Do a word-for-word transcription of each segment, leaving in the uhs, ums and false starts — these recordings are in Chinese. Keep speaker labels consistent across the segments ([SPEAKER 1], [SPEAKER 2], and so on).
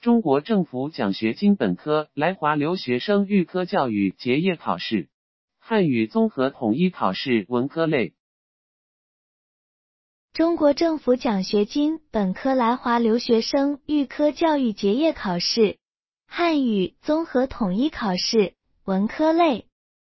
[SPEAKER 1] 中国政府奖学金本科来华留学生预科教育结业考试，汉语综合统一考试文科类。
[SPEAKER 2] 中国政府奖学金本科来华留学生预科教育结业考试，汉语综合统一考试文科类。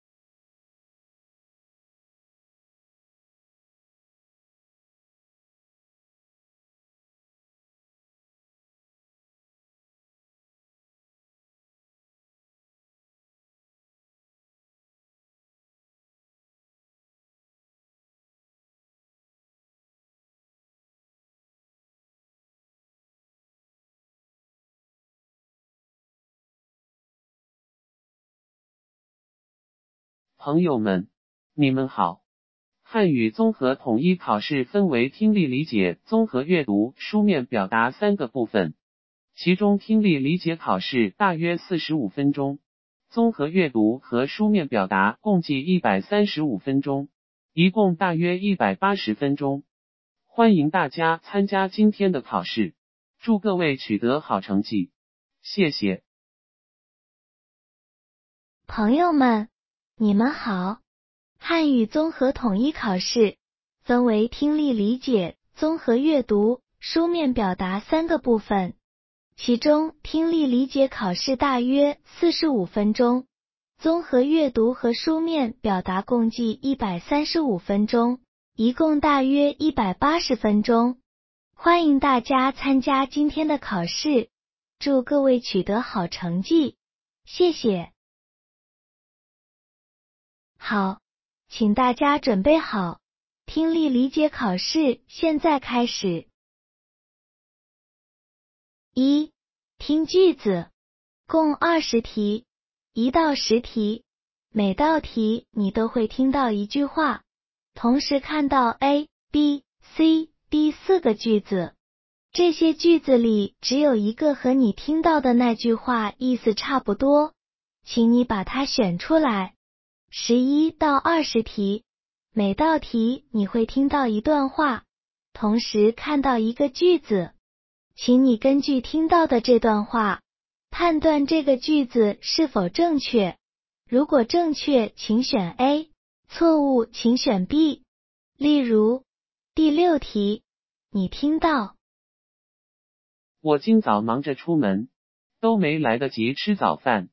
[SPEAKER 1] 朋友们，你们好。汉语综合统一考试分为听力理解、综合阅读、书面表达三个部分，其中听力理解考试大约四十五分钟，综合阅读和书面表达共计一百三十五分钟，一共大约一百八十分钟。欢迎大家参加今天的考试，祝各位取得好成绩，谢谢。
[SPEAKER 2] 朋友们，你们好。汉语综合统一考试分为听力理解、综合阅读、书面表达三个部分，其中听力理解考试大约四十五分钟，综合阅读和书面表达共计一百三十五分钟，一共大约一百八十分钟。欢迎大家参加今天的考试，祝各位取得好成绩，谢谢。好，请大家准备好，听力理解考试现在开始。一、听句子，共二十题，一到十题，每道题你都会听到一句话，同时看到 A、B、C、D 四个句子，这些句子里只有一个和你听到的那句话意思差不多，请你把它选出来。十一到二十题，每道题你会听到一段话，同时看到一个句子，请你根据听到的这段话，判断这个句子是否正确。如果正确，请选 A， 错误请选 B。例如，第六题，你听到：
[SPEAKER 1] 我今早忙着出门，都没来得及吃早饭。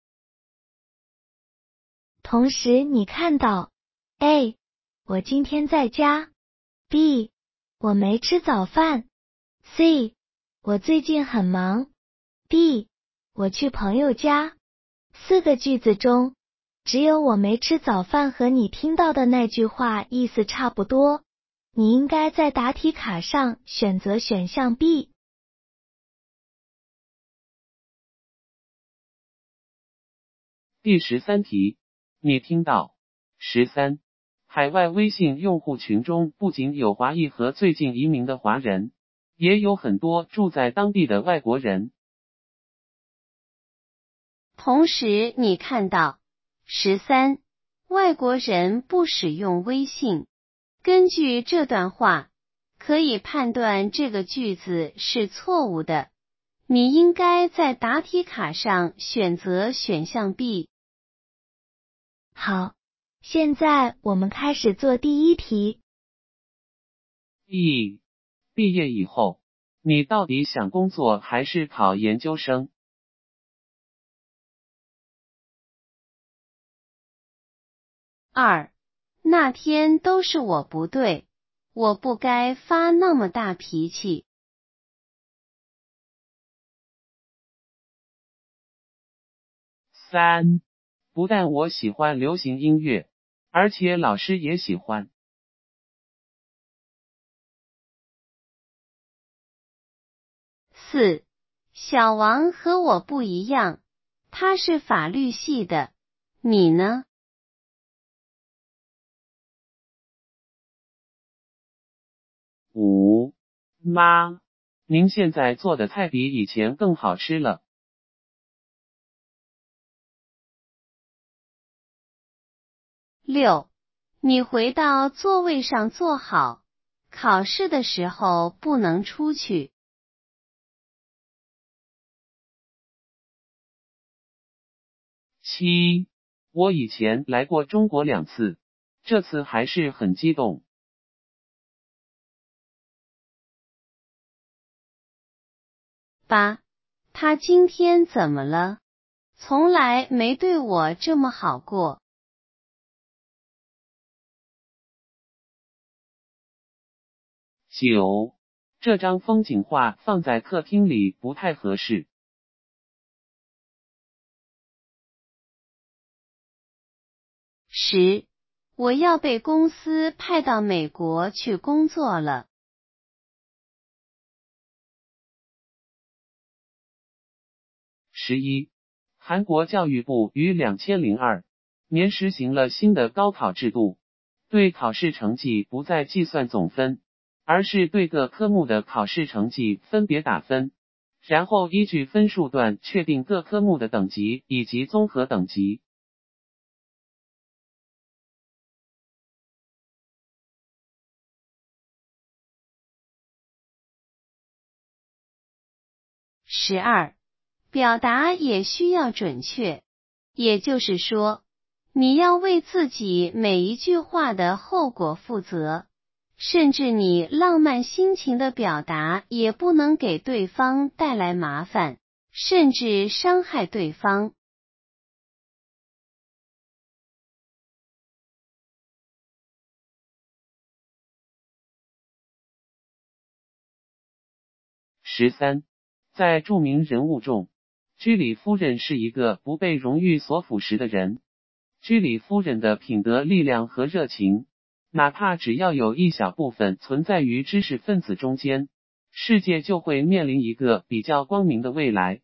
[SPEAKER 2] 同时你看到 A， 我今天在家， B， 我没吃早饭， C， 我最近很忙， D， 我去朋友家。四个句子中，只有我没吃早饭和你听到的那句话意思差不多，你应该在答题卡上选择选项 B。
[SPEAKER 1] 第十三题，你听到。十三，海外微信用户群中不仅有华裔和最近移民的华人，也有很多住在当地的外国人。
[SPEAKER 3] 同时你看到。十三，外国人不使用微信。根据这段话，可以判断这个句子是错误的。你应该在答题卡上选择选项 B。
[SPEAKER 2] 好，现在我们开始做第一题。
[SPEAKER 1] 一、毕业以后，你到底想工作还是考研究生？
[SPEAKER 3] 二、那天都是我不对，我不该发那么大脾气。
[SPEAKER 1] 三、不但我喜欢流行音乐，而且老师也喜欢。
[SPEAKER 3] 四、小王和我不一样，他是法律系的，你呢？
[SPEAKER 1] 五、妈，您现在做的菜比以前更好吃了。
[SPEAKER 3] 六、你回到座位上坐好，考试的时候不能出去。
[SPEAKER 1] 七，我以前来过中国两次，这次还是很激动。
[SPEAKER 3] 八，他今天怎么了？从来没对我这么好过。
[SPEAKER 1] 九，这张风景画放在客厅里不太合适。
[SPEAKER 3] 十，我要被公司派到美国去工作了。
[SPEAKER 1] 十一，韩国教育部于两千零二年实行了新的高考制度，对考试成绩不再计算总分，而是对各科目的考试成绩分别打分，然后依据分数段确定各科目的等级以及综合等级。
[SPEAKER 3] 十二，表达也需要准确，也就是说，你要为自己每一句话的后果负责，甚至你浪漫心情的表达也不能给对方带来麻烦，甚至伤害对方。
[SPEAKER 1] 十三，在著名人物中，居里夫人是一个不被荣誉所腐蚀的人。居里夫人的品德力量和热情，哪怕只要有一小部分存在于知识分子中间，世界就会面临一个比较光明的未来。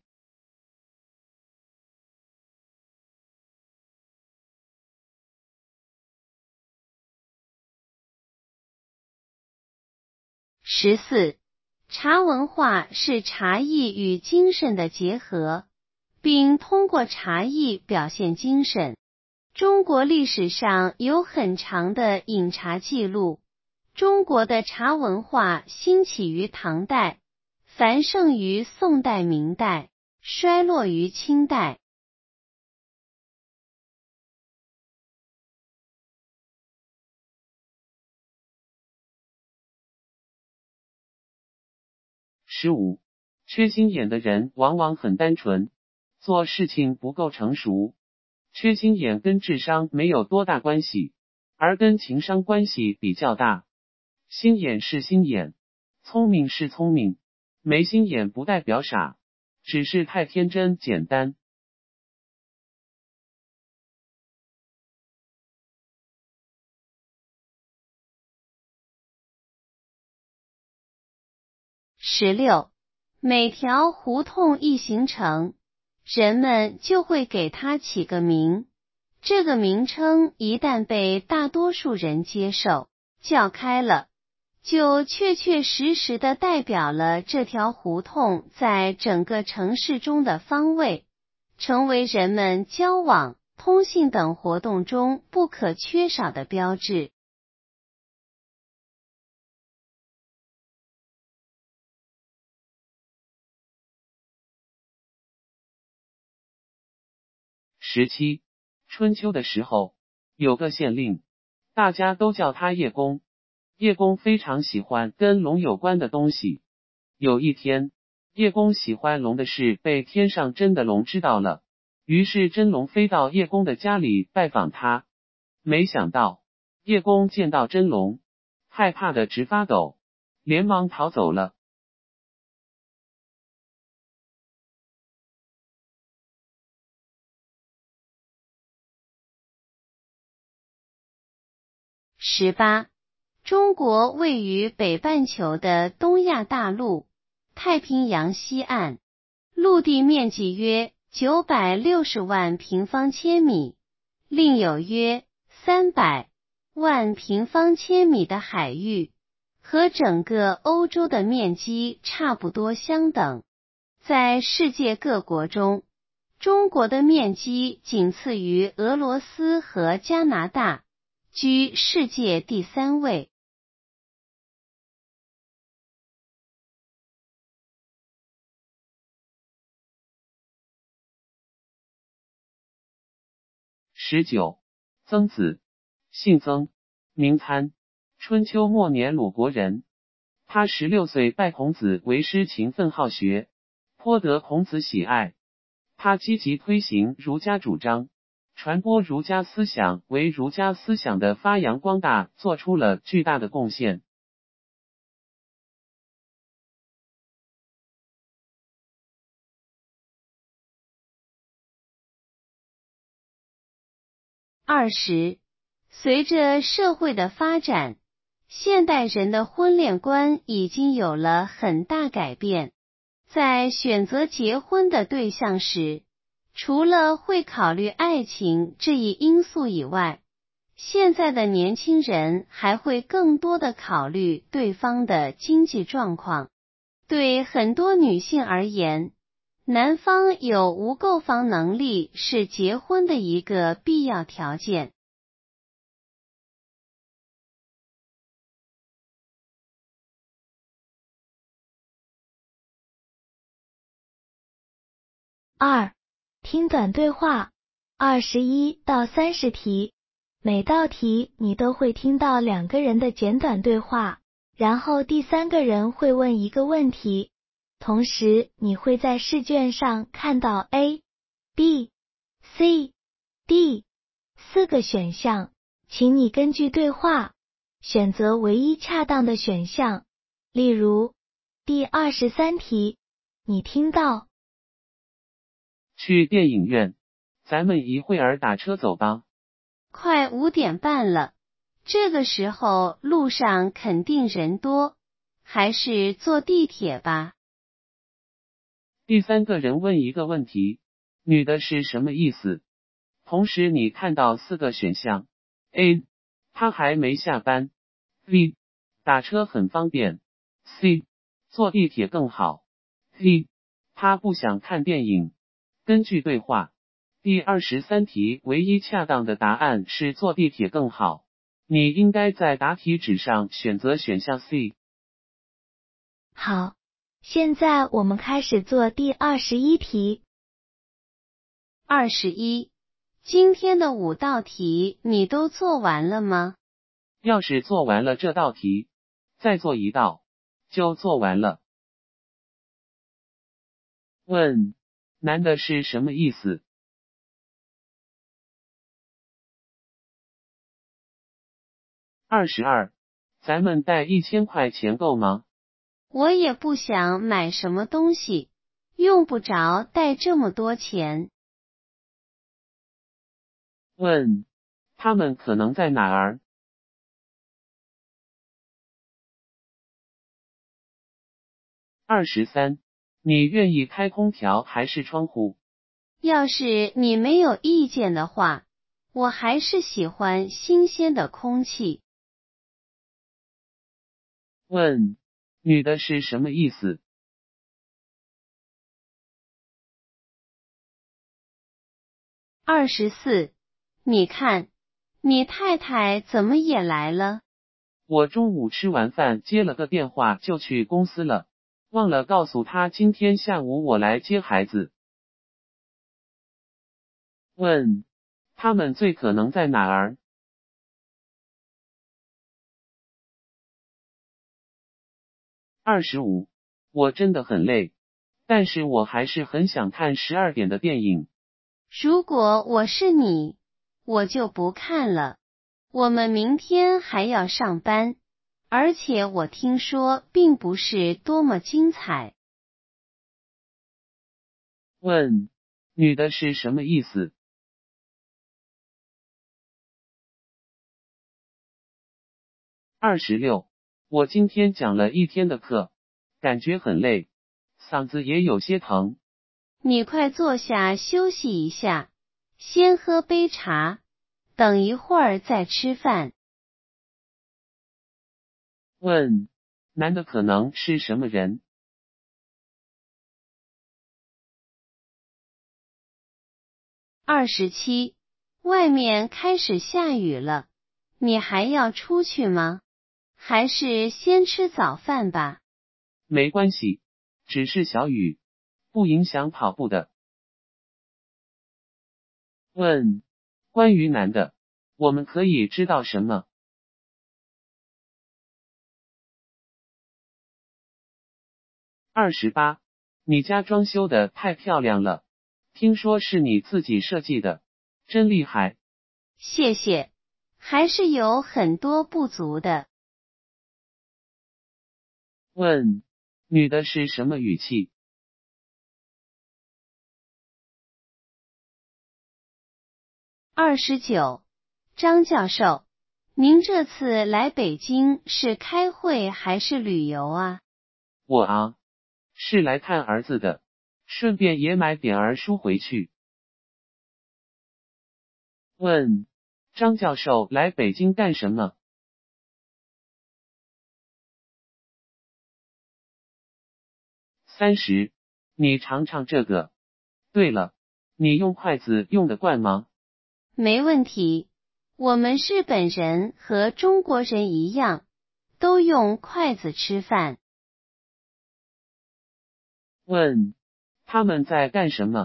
[SPEAKER 3] 十四，茶文化是茶艺与精神的结合，并通过茶艺表现精神。中国历史上有很长的饮茶记录，中国的茶文化兴起于唐代，繁盛于宋代明代，衰落于清代。
[SPEAKER 1] 十五，缺心眼的人往往很单纯，做事情不够成熟。缺心眼跟智商没有多大关系，而跟情商关系比较大。心眼是心眼，聪明是聪明，没心眼不代表傻，只是太天真简单。
[SPEAKER 3] 十六，每条胡同一形成，人们就会给它起个名，这个名称一旦被大多数人接受，叫开了，就确确实实地代表了这条胡同在整个城市中的方位，成为人们交往、通信等活动中不可缺少的标志。
[SPEAKER 1] 十七，春秋的时候，有个县令，大家都叫他叶公。叶公非常喜欢跟龙有关的东西。有一天，叶公喜欢龙的事被天上真的龙知道了，于是真龙飞到叶公的家里拜访他。没想到，叶公见到真龙，害怕的直发抖，连忙逃走了。
[SPEAKER 3] 十八，中国位于北半球的东亚大陆，太平洋西岸，陆地面积约九百六十万平方千米，另有约三百万平方千米的海域，和整个欧洲的面积差不多相等。在世界各国中，中国的面积仅次于俄罗斯和加拿大，居世界第三位。
[SPEAKER 1] 十九，曾子，姓曾，名参，春秋末年鲁国人。他十六岁拜孔子为师，勤奋好学，颇得孔子喜爱。他积极推行儒家主张，传播儒家思想，为儒家思想的发扬光大做出了巨大的贡献。
[SPEAKER 3] 二十，随着社会的发展，现代人的婚恋观已经有了很大改变。在选择结婚的对象时，除了会考虑爱情这一因素以外，现在的年轻人还会更多的考虑对方的经济状况。对很多女性而言，男方有无购房能力是结婚的一个必要条件。
[SPEAKER 2] 二、听短对话，二十一到三十题，每道题你都会听到两个人的简短对话，然后第三个人会问一个问题，同时你会在试卷上看到 A、B、C、D 四个选项，请你根据对话选择唯一恰当的选项。例如，第二十三题，你听到
[SPEAKER 1] 去电影院，咱们一会儿打车走吧。
[SPEAKER 3] 快五点半了，这个时候路上肯定人多，还是坐地铁吧。
[SPEAKER 1] 第三个人问一个问题，女的是什么意思？同时你看到四个选项 A， 她还没下班， B， 打车很方便， C， 坐地铁更好， D， 她不想看电影。根据对话，第二十三题唯一恰当的答案是坐地铁更好。你应该在答题纸上选择选项 C。
[SPEAKER 2] 好，现在我们开始做第二十一题。
[SPEAKER 3] 二十一，今天的五道题你都做完了吗？
[SPEAKER 1] 要是做完了这道题，再做一道，就做完了。问，男的是什么意思？二十二，咱们带一千块钱够吗？
[SPEAKER 3] 我也不想买什么东西，用不着带这么多钱。
[SPEAKER 1] 问，他们可能在哪儿？二十三，你愿意开空调还是窗户？
[SPEAKER 3] 要是你没有意见的话，我还是喜欢新鲜的空气。
[SPEAKER 1] 问，女的是什么意思？
[SPEAKER 3] 二十四，你看，你太太怎么也来了？
[SPEAKER 1] 我中午吃完饭接了个电话就去公司了，忘了告诉她今天下午我来接孩子。问，他们最可能在哪儿？二十五，我真的很累，但是我还是很想看十二点的电影。
[SPEAKER 3] 如果我是你，我就不看了。我们明天还要上班，而且我听说并不是多么精彩。
[SPEAKER 1] 问，女的是什么意思？二十六，我今天讲了一天的课，感觉很累，嗓子也有些疼。
[SPEAKER 3] 你快坐下休息一下，先喝杯茶，等一会儿再吃饭。
[SPEAKER 1] 问，男的可能是什么人？
[SPEAKER 3] 二十七，外面开始下雨了，你还要出去吗？还是先吃早饭吧。
[SPEAKER 1] 没关系，只是小雨，不影响跑步的。问， 关于男的，我们可以知道什么？二十八，你家装修的太漂亮了，听说是你自己设计的，真厉害。
[SPEAKER 3] 谢谢，还是有很多不足的。
[SPEAKER 1] 问，女的是什么语气？
[SPEAKER 3] 二十九，张教授，您这次来北京是开会还是旅游啊？
[SPEAKER 1] 我啊，是来看儿子的，顺便也买点儿书回去。问，张教授来北京干什么？三十，你尝尝这个。对了，你用筷子用得惯吗？
[SPEAKER 3] 没问题，我们日本人和中国人一样，都用筷子吃饭。
[SPEAKER 1] 问，他们在干什么？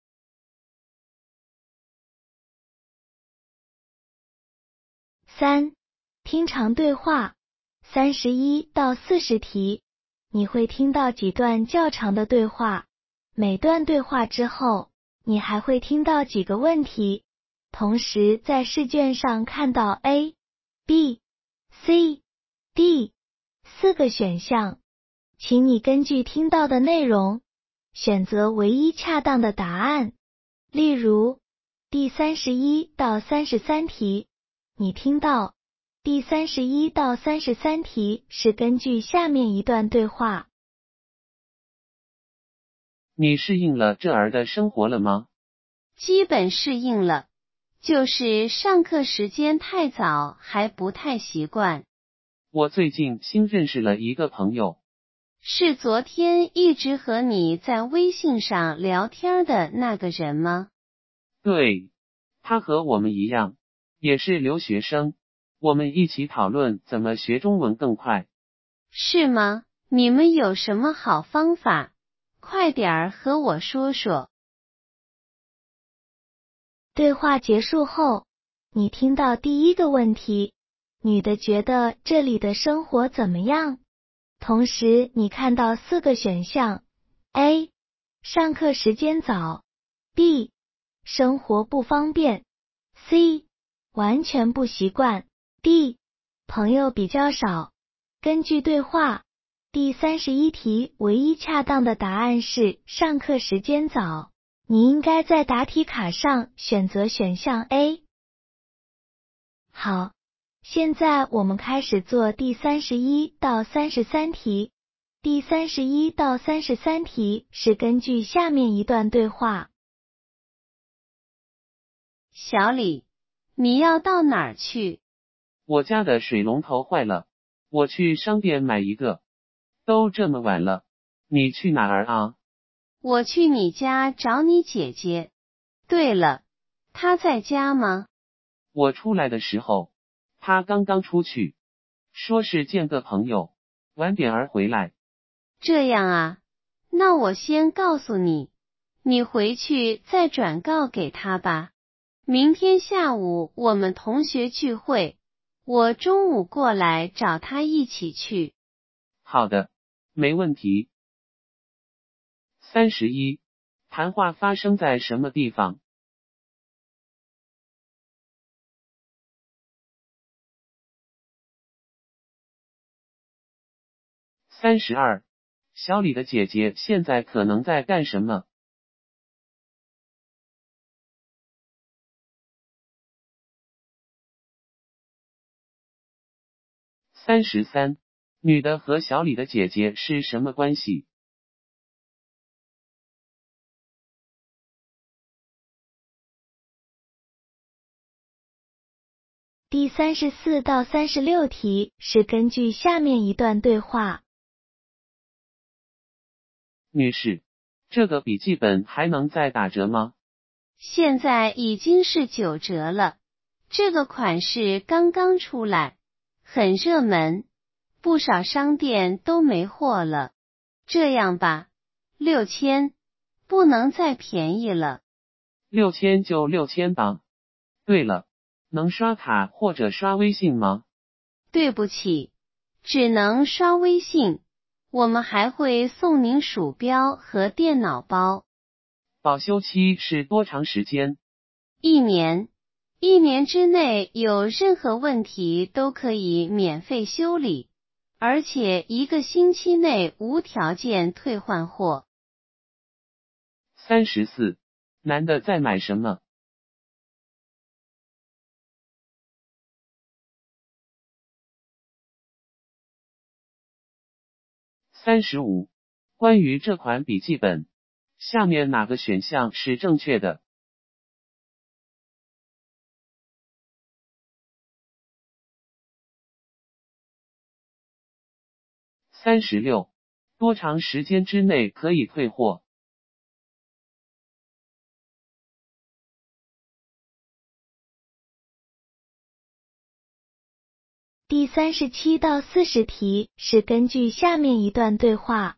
[SPEAKER 2] 三、听长对话，三十一到四十题，你会听到几段较长的对话，每段对话之后，你还会听到几个问题，同时在试卷上看到 A、B、C、D 四个选项，请你根据听到的内容，选择唯一恰当的答案。例如，第三十一到三十三题，你听到第三十一到三十三题是根据下面一段对话。
[SPEAKER 1] 你适应了这儿的生活了吗？
[SPEAKER 3] 基本适应了，就是上课时间太早还不太习惯。
[SPEAKER 1] 我最近新认识了一个朋友。
[SPEAKER 3] 是昨天一直和你在微信上聊天的那个人吗？
[SPEAKER 1] 对，他和我们一样，也是留学生，我们一起讨论怎么学中文更快。
[SPEAKER 3] 是吗？你们有什么好方法？快点儿和我说说。
[SPEAKER 2] 对话结束后，你听到第一个问题，女的觉得这里的生活怎么样？同时你看到四个选项 A 上课时间早 B 生活不方便 C 完全不习惯 D 朋友比较少。根据对话，第三十一题唯一恰当的答案是上课时间早，你应该在答题卡上选择选项 A。 好，现在我们开始做第三十一到三十三题。第三十一到三十三题是根据下面一段对话。
[SPEAKER 3] 小李，你要到哪儿去？
[SPEAKER 1] 我家的水龙头坏了，我去商店买一个。都这么晚了，你去哪儿啊？
[SPEAKER 3] 我去你家找你姐姐。对了，她在家吗？
[SPEAKER 1] 我出来的时候，她刚刚出去，说是见个朋友，晚点儿回来。
[SPEAKER 3] 这样啊，那我先告诉你，你回去再转告给她吧。明天下午我们同学聚会，我中午过来找她一起去。
[SPEAKER 1] 好的，没问题。三十一，谈话发生在什么地方？三十二，小李的姐姐现在可能在干什么？三十三，女的和小李的姐姐是什么关系？
[SPEAKER 2] 第三十四到三十六题是根据下面一段对话。
[SPEAKER 1] 女士，这个笔记本还能再打折吗？
[SPEAKER 3] 现在已经是九折了，这个款式刚刚出来，很热门，不少商店都没货了。这样吧，六千，不能再便宜了。
[SPEAKER 1] 六千就六千吧。 对了，能刷卡或者刷微信吗？
[SPEAKER 3] 对不起，只能刷微信。我们还会送您鼠标和电脑包。
[SPEAKER 1] 保修期是多长时间？
[SPEAKER 3] 一年。一年之内有任何问题都可以免费修理，而且一个星期内无条件退换货。
[SPEAKER 1] 三十四，男的在买什么？三十五，关于这款笔记本，下面哪个选项是正确的？三十六，多长时间之内可以退货？
[SPEAKER 2] 第三十七到四十题是根据下面一段对话。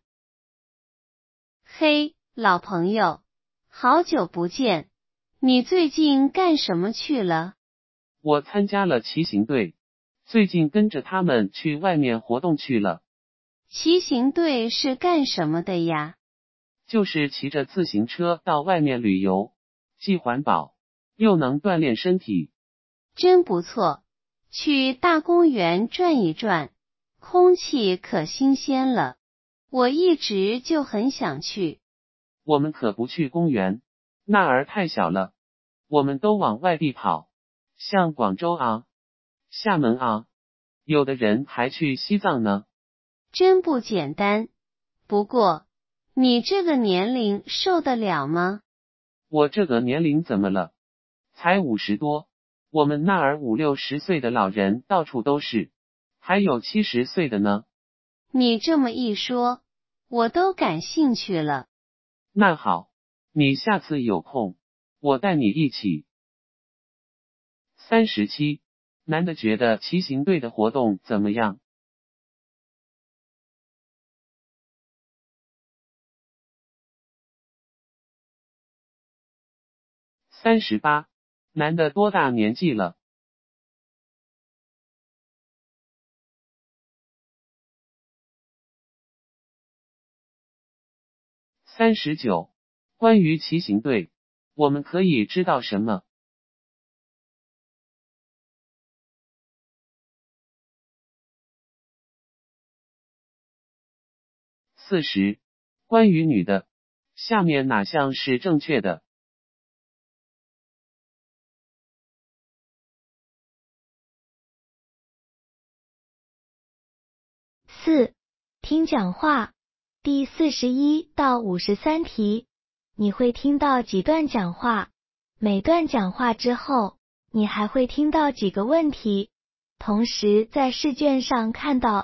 [SPEAKER 3] 嘿，老朋友，好久不见，你最近干什么去了？
[SPEAKER 1] 我参加了骑行队，最近跟着他们去外面活动去了。
[SPEAKER 3] 骑行队是干什么的呀？
[SPEAKER 1] 就是骑着自行车到外面旅游，既环保，又能锻炼身体。
[SPEAKER 3] 真不错，去大公园转一转，空气可新鲜了。我一直就很想去。
[SPEAKER 1] 我们可不去公园，那儿太小了。我们都往外地跑，像广州啊、厦门啊，有的人还去西藏呢。
[SPEAKER 3] 真不简单。不过，你这个年龄受得了吗？
[SPEAKER 1] 我这个年龄怎么了？才五十多，我们那儿五六十岁的老人到处都是，还有七十岁的呢。
[SPEAKER 3] 你这么一说，我都感兴趣了。
[SPEAKER 1] 那好，你下次有空，我带你一起。三十七，男的觉得骑行队的活动怎么样？三十八，男的多大年纪了？三十九，关于骑行队，我们可以知道什么？四十，关于女的，下面哪项是正确的？
[SPEAKER 2] 四、听讲话。第四十一到五十三题，你会听到几段讲话？每段讲话之后，你还会听到几个问题？同时在试卷上看到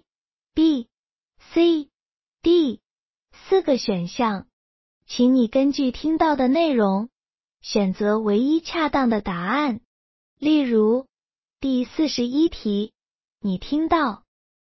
[SPEAKER 2] A、B、C、D 四个选项，请你根据听到的内容，选择唯一恰当的答案。例如，第四十一题，你听到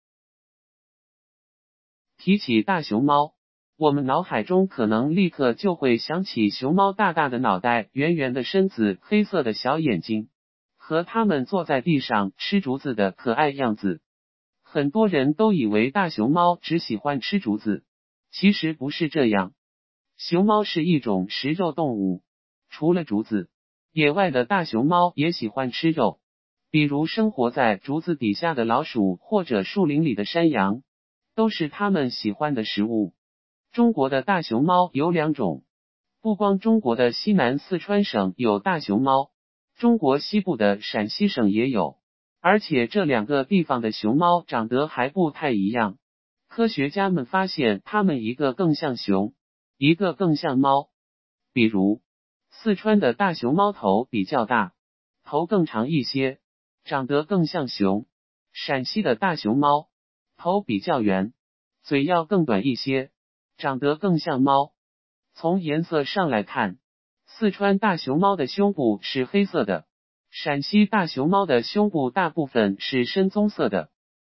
[SPEAKER 1] 提起大熊猫，我们脑海中可能立刻就会想起熊猫大大的脑袋、圆圆的身子、黑色的小眼睛，和它们坐在地上吃竹子的可爱样子。很多人都以为大熊猫只喜欢吃竹子，其实不是这样。熊猫是一种食肉动物，除了竹子，野外的大熊猫也喜欢吃肉，比如生活在竹子底下的老鼠或者树林里的山羊，都是它们喜欢的食物。中国的大熊猫有两种，不光中国的西南四川省有大熊猫，中国西部的陕西省也有，而且这两个地方的熊猫长得还不太一样。科学家们发现它们一个更像熊，一个更像猫。比如，四川的大熊猫头比较大，头更长一些，长得更像熊。陕西的大熊猫头比较圆，嘴要更短一些，长得更像猫。从颜色上来看，四川大熊猫的胸部是黑色的，陕西大熊猫的胸部大部分是深棕色的。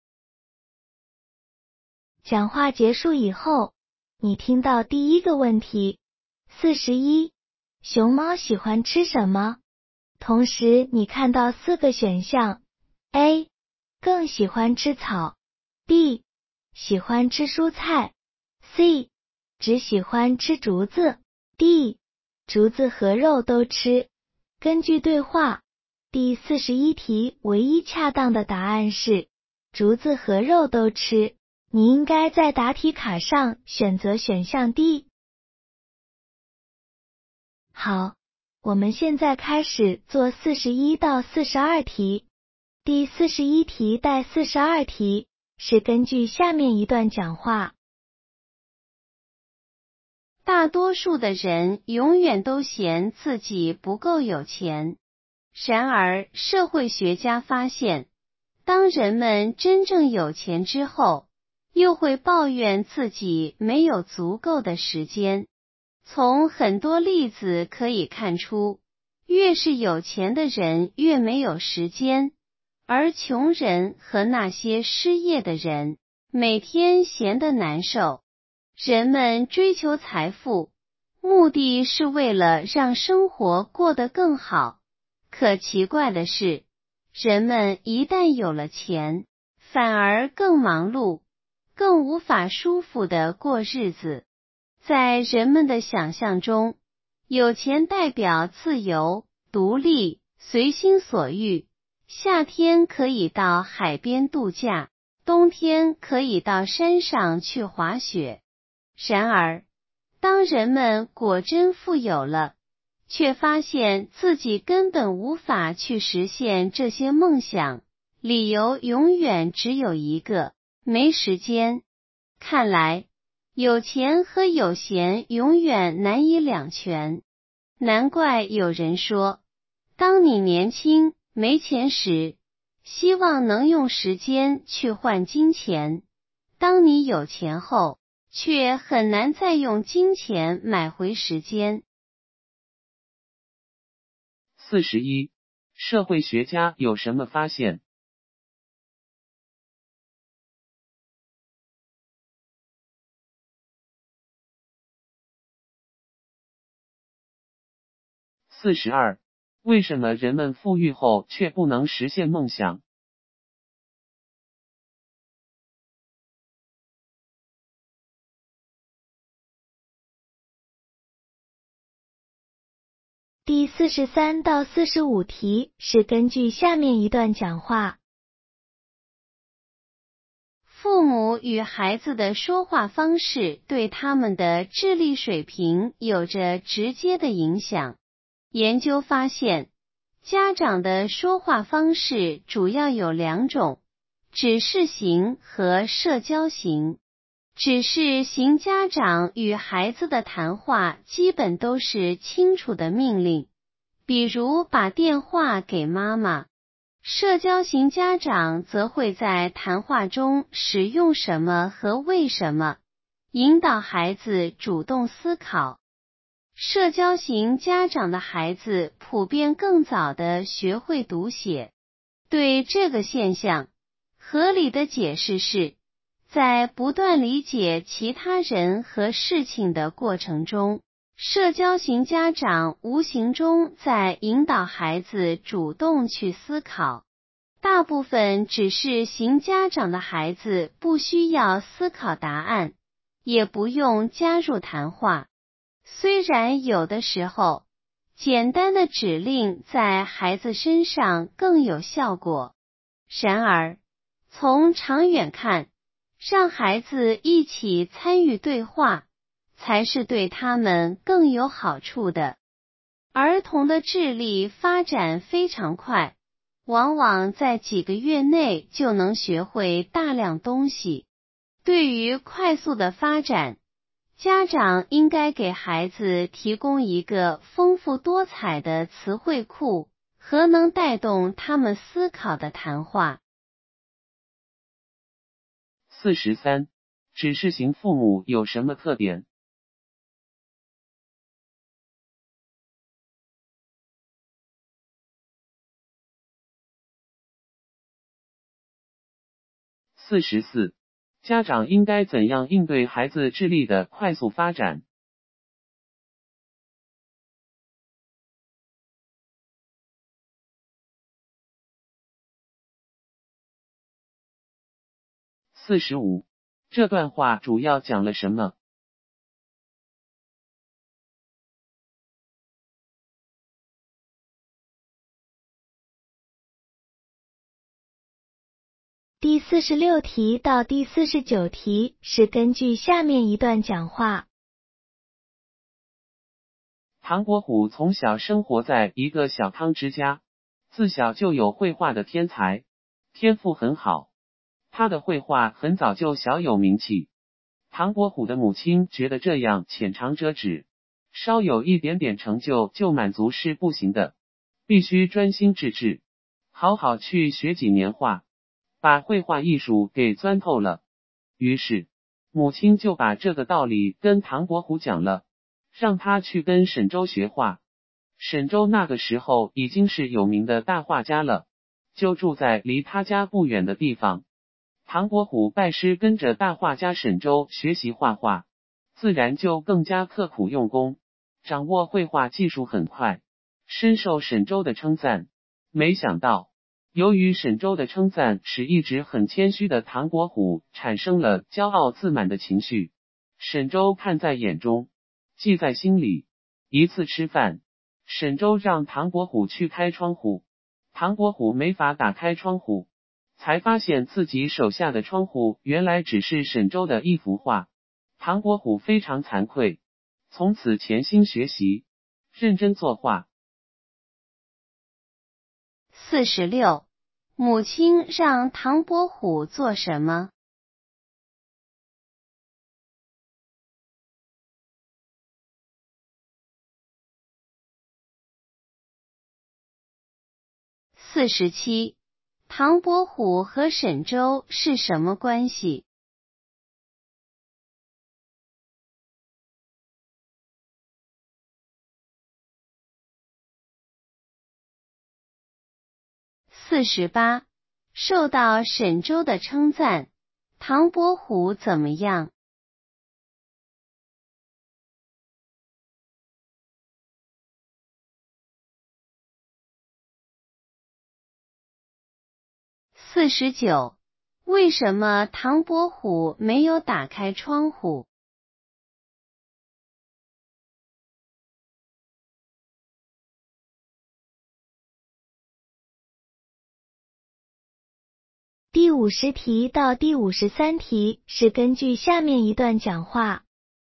[SPEAKER 2] 讲话结束以后，你听到第一个问题。四十一，熊猫喜欢吃什么？ 同时你看到四个选项 ：A. 更喜欢吃草 B. 喜欢吃蔬菜 C. 只喜欢吃竹子 D. 竹子和肉都吃。根据对话，第四十一题唯一恰当的答案是竹子和肉都吃。你应该在答题卡上选择选项 D。好，我们现在开始做四十一到四十二题。第四十一题带四十二题是根据下面一段讲话。
[SPEAKER 3] 大多数的人永远都嫌自己不够有钱。然而，社会学家发现，当人们真正有钱之后，又会抱怨自己没有足够的时间。从很多例子可以看出，越是有钱的人越没有时间，而穷人和那些失业的人每天闲得难受。人们追求财富，目的是为了让生活过得更好。可奇怪的是，人们一旦有了钱，反而更忙碌，更无法舒服地过日子。在人们的想象中，有钱代表自由、独立、随心所欲，夏天可以到海边度假，冬天可以到山上去滑雪。然而，当人们果真富有了，却发现自己根本无法去实现这些梦想，理由永远只有一个：没时间。看来，有钱和有闲永远难以两全。难怪有人说，当你年轻没钱时，希望能用时间去换金钱；当你有钱后，却很难再用金钱买回时间。
[SPEAKER 1] 四十一，社会学家有什么发现？四十二，为什么人们富裕后却不能实现梦想？
[SPEAKER 2] 第四十三到四十五题是根据下面一段讲话。
[SPEAKER 3] 父母与孩子的说话方式对他们的智力水平有着直接的影响。研究发现，家长的说话方式主要有两种：指示型和社交型。指示型家长与孩子的谈话基本都是清楚的命令，比如把电话给妈妈。社交型家长则会在谈话中使用什么和为什么，引导孩子主动思考。社交型家长的孩子普遍更早地学会读写。对这个现象，合理的解释是，在不断理解其他人和事情的过程中，社交型家长无形中在引导孩子主动去思考。大部分指示型家长的孩子不需要思考答案，也不用加入谈话。虽然有的时候，简单的指令在孩子身上更有效果，然而，从长远看，让孩子一起参与对话，才是对他们更有好处的。儿童的智力发展非常快，往往在几个月内就能学会大量东西。对于快速的发展，家长应该给孩子提供一个丰富多彩的词汇库和能带动他们思考的谈话。
[SPEAKER 1] 四十三，指示型父母有什么特点？四十四，家长应该怎样应对孩子智力的快速发展？ 四十五，这段话主要讲了什么？
[SPEAKER 2] 第四十六题到第四十九题是根据下面一段讲话。
[SPEAKER 1] 唐伯虎从小生活在一个小康之家，自小就有绘画的天才，天赋很好。他的绘画很早就小有名气。唐伯虎的母亲觉得这样浅尝辄止，稍有一点点成就就满足是不行的，必须专心致志，好好去学几年画，把绘画艺术给钻透了。于是母亲就把这个道理跟唐伯虎讲了，让他去跟沈周学画。沈周那个时候已经是有名的大画家了，就住在离他家不远的地方。唐伯虎拜师跟着大画家沈周学习画画，自然就更加刻苦用功，掌握绘画技术很快，深受沈周的称赞。没想到由于沈周的称赞，使一直很谦虚的唐伯虎产生了骄傲自满的情绪。沈周看在眼中，记在心里。一次吃饭，沈周让唐伯虎去开窗户，唐伯虎没法打开窗户，才发现自己手下的窗户原来只是沈周的一幅画。唐伯虎非常惭愧，从此潜心学习，认真作画。
[SPEAKER 3] 四十六，母亲让唐伯虎做什么？四十七，唐伯虎和沈周是什么关系？四十八，受到沈周的称赞，唐伯虎怎么样？四十九，为什么唐伯虎没有打开窗户？
[SPEAKER 2] 第五十题到第五十三题是根据下面一段讲话。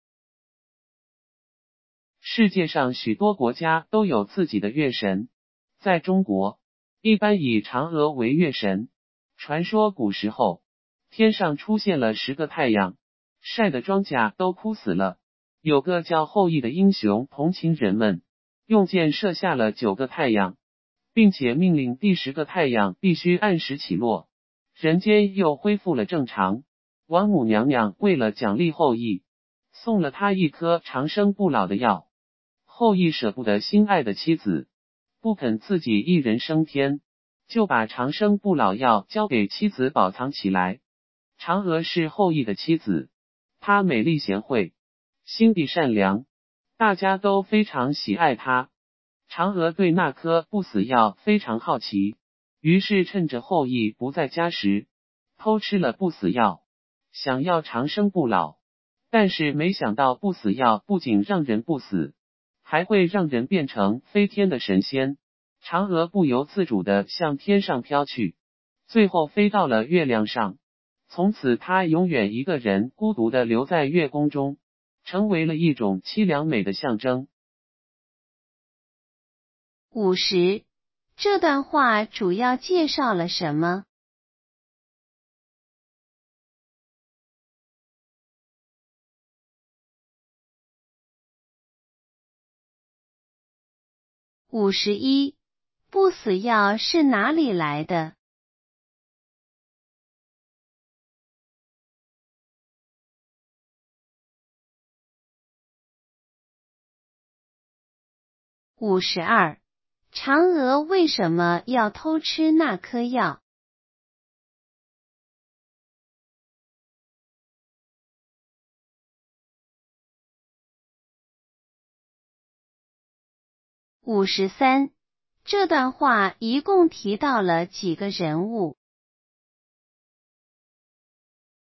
[SPEAKER 1] 世界上许多国家都有自己的月神，在中国，一般以嫦娥为月神。传说古时候，天上出现了十个太阳，晒的庄稼都枯死了。有个叫后羿的英雄同情人们，用箭射下了九个太阳，并且命令第十个太阳必须按时起落，人间又恢复了正常。王母娘娘为了奖励后羿，送了他一颗长生不老的药。后羿舍不得心爱的妻子，不肯自己一人升天，就把长生不老药交给妻子保藏起来。嫦娥是后羿的妻子，她美丽贤惠，心地善良，大家都非常喜爱她。嫦娥对那颗不死药非常好奇，于是趁着后羿不在家时，偷吃了不死药，想要长生不老。但是没想到不死药不仅让人不死，还会让人变成飞天的神仙。嫦娥不由自主地向天上飘去，最后飞到了月亮上。从此她永远一个人孤独地留在月宫中，成为了一种凄凉美的象征。
[SPEAKER 3] 五十，这段话主要介绍了什么？五十一，不死药是哪里来的？五十二，嫦娥为什么要偷吃那颗药？五十三，这段话一共提到了几个人物？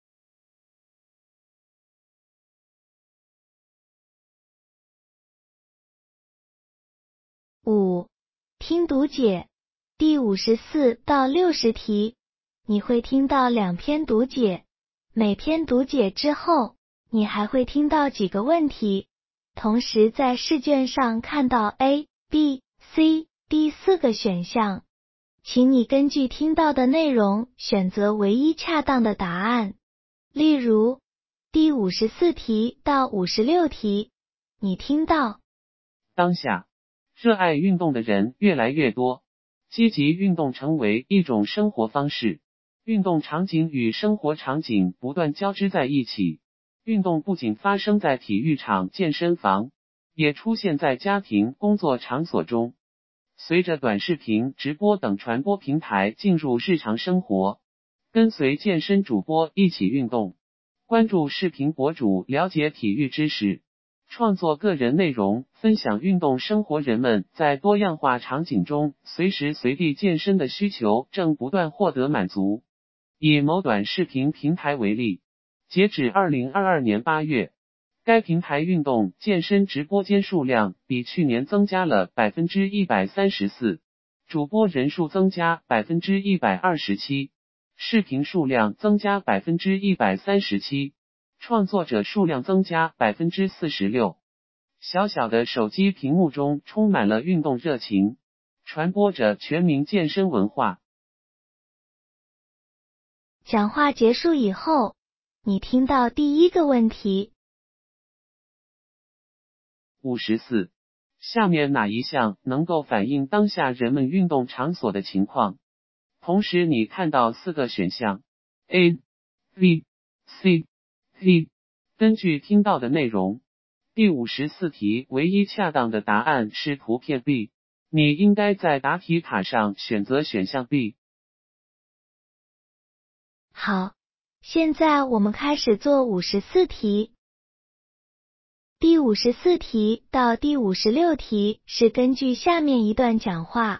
[SPEAKER 2] 五、听读解。第五十四到六十题，你会听到两篇读解，每篇读解之后，你还会听到几个问题，同时在试卷上看到 A、B、C、D 四个选项，请你根据听到的内容选择唯一恰当的答案。例如，第五十四题到五十六题，你听到
[SPEAKER 1] 当下，热爱运动的人越来越多，积极运动成为一种生活方式，运动场景与生活场景不断交织在一起。运动不仅发生在体育场、健身房，也出现在家庭、工作场所中。随着短视频、直播等传播平台进入日常生活，跟随健身主播一起运动，关注视频博主了解体育知识，创作个人内容，分享运动生活，人们在多样化场景中随时随地健身的需求正不断获得满足。以某短视频平台为例，截止二零二二年八月，该平台运动健身直播间数量比去年增加了 百分之一百三十四， 主播人数增加 百分之一百二十七， 视频数量增加 百分之一百三十七， 创作者数量增加 百分之四十六。 小小的手机屏幕中充满了运动热情，传播着全民健身文化。
[SPEAKER 2] 讲话结束以后，你听到第一个问题。
[SPEAKER 1] 五十四，下面哪一项能够反映当下人们运动场所的情况？同时你看到四个选项 A、B、C、D， 根据听到的内容，第五十四题唯一恰当的答案是图片 B， 你应该在答题卡上选择选项 B。
[SPEAKER 2] 好，现在我们开始做五十四题。第五十四题到第五十六题是根据下面一段讲话。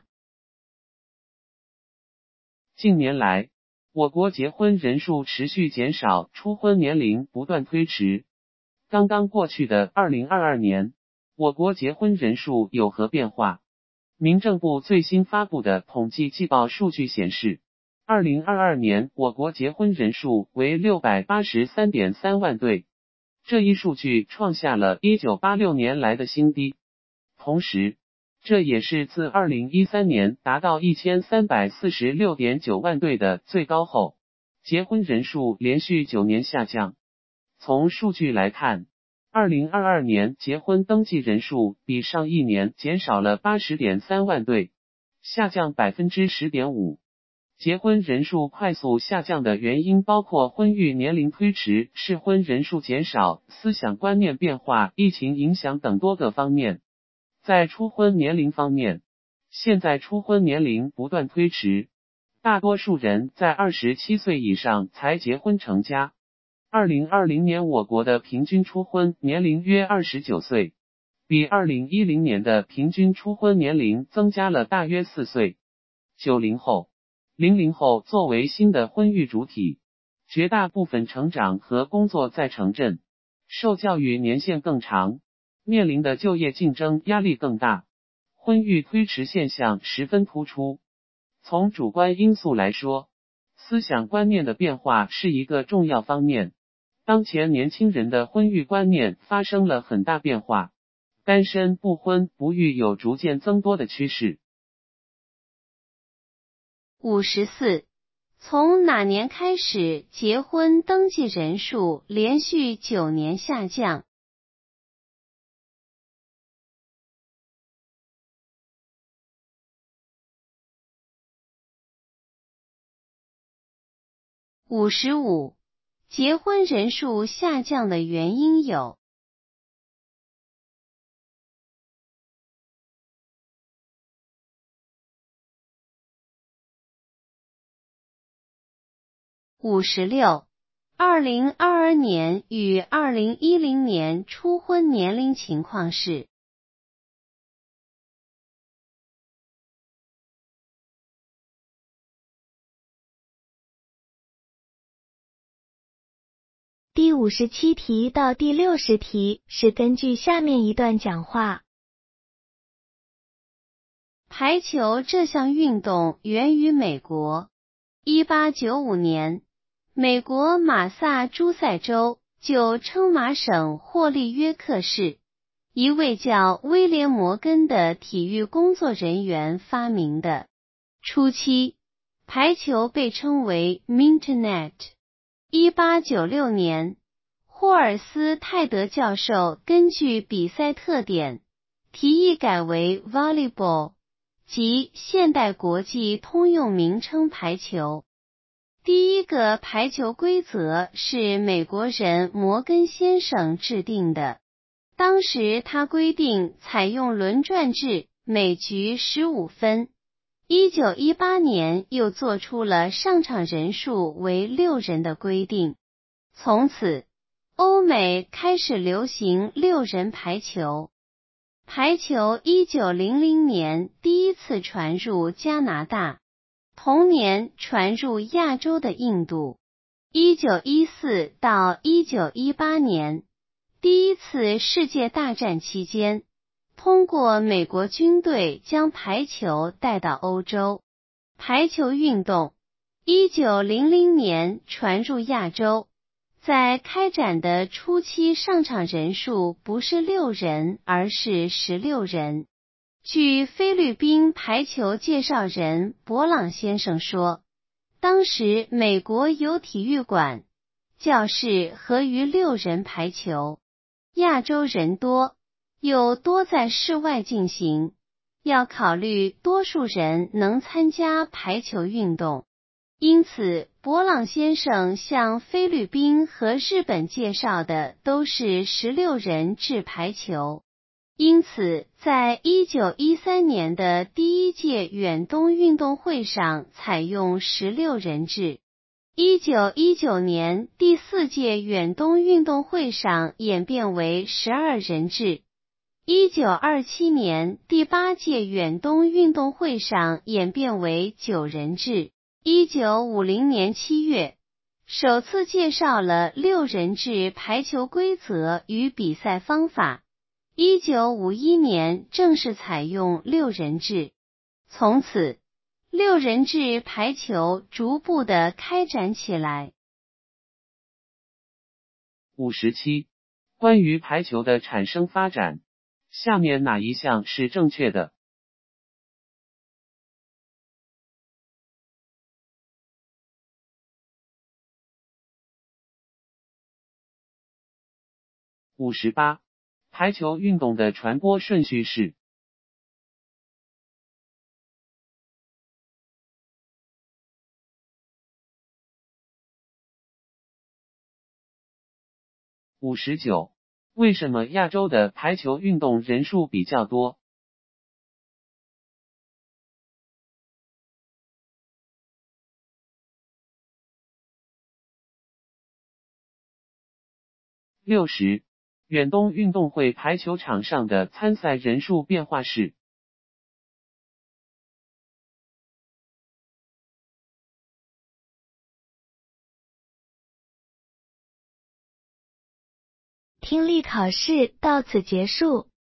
[SPEAKER 1] 近年来，我国结婚人数持续减少，初婚年龄不断推迟。刚刚过去的二零二二年，我国结婚人数有何变化？民政部最新发布的统计季报数据显示，二零二二年我国结婚人数为 六百八十三点三万对，这一数据创下了一九八六年来的新低。同时，这也是自二零一三年达到 一千三百四十六点九万对的最高后，结婚人数连续九年下降。从数据来看，二零二二年结婚登记人数比上一年减少了 八十点三万对，下降 百分之十点五。结婚人数快速下降的原因包括婚育年龄推迟、适婚人数减少、思想观念变化、疫情影响等多个方面。在初婚年龄方面，现在初婚年龄不断推迟，大多数人在二十七岁以上才结婚成家。二零二零年我国的平均初婚年龄约二十九岁，比二零一零年的平均初婚年龄增加了大约四岁。九零后、零零后作为新的婚育主体，绝大部分成长和工作在城镇，受教育年限更长，面临的就业竞争压力更大，婚育推迟现象十分突出。从主观因素来说，思想观念的变化是一个重要方面。当前年轻人的婚育观念发生了很大变化，单身、不婚、不育有逐渐增多的趋势。
[SPEAKER 3] 五十四，从哪年开始结婚登记人数连续九年下降？五十五，结婚人数下降的原因有：五十六，二零二二年与二零一零年初婚年龄情况是。
[SPEAKER 2] 第五十七题到第六十题是根据下面一段讲话。
[SPEAKER 3] 排球这项运动源于美国。一八九五年，美国马萨诸塞州就称马省霍利约克市，一位叫威廉·摩根的体育工作人员发明的。初期，排球被称为 Mintonette。一八九六年，霍尔斯泰德教授根据比赛特点，提议改为 Volleyball， 即现代国际通用名称排球。第一个排球规则是美国人摩根先生制定的，当时他规定采用轮转制，每局十五分。一九一八年又做出了上场人数为六人的规定。从此，欧美开始流行六人排球。排球一九零零年第一次传入加拿大，同年传入亚洲的印度。一九一四到一九一八年，第一次世界大战期间，通过美国军队将排球带到欧洲。排球运动一九零零年传入亚洲，在开展的初期上场人数不是六人，而是十六人。据菲律宾排球介绍人博朗先生说，当时美国有体育馆、教室合于六人排球。亚洲人多，又多在室外进行，要考虑多数人能参加排球运动。因此，博朗先生向菲律宾和日本介绍的都是十六人制排球。因此，在一九一三年的第一届远东运动会上采用十六人制。一九一九年第四届远东运动会上演变为十二人制。一九二七年第八届远东运动会上演变为九人制。一九五零年七月，首次介绍了六人制排球规则与比赛方法。一九五一年正式采用六人制，从此六人制排球逐步的开展起来。
[SPEAKER 1] 五十七，关于排球的产生发展，下面哪一项是正确的？五十八，排球运动的传播顺序是？五十九，为什么亚洲的排球运动人数比较多？六十，远东运动会排球场上的参赛人数变化是？
[SPEAKER 2] 听力考试到此结束。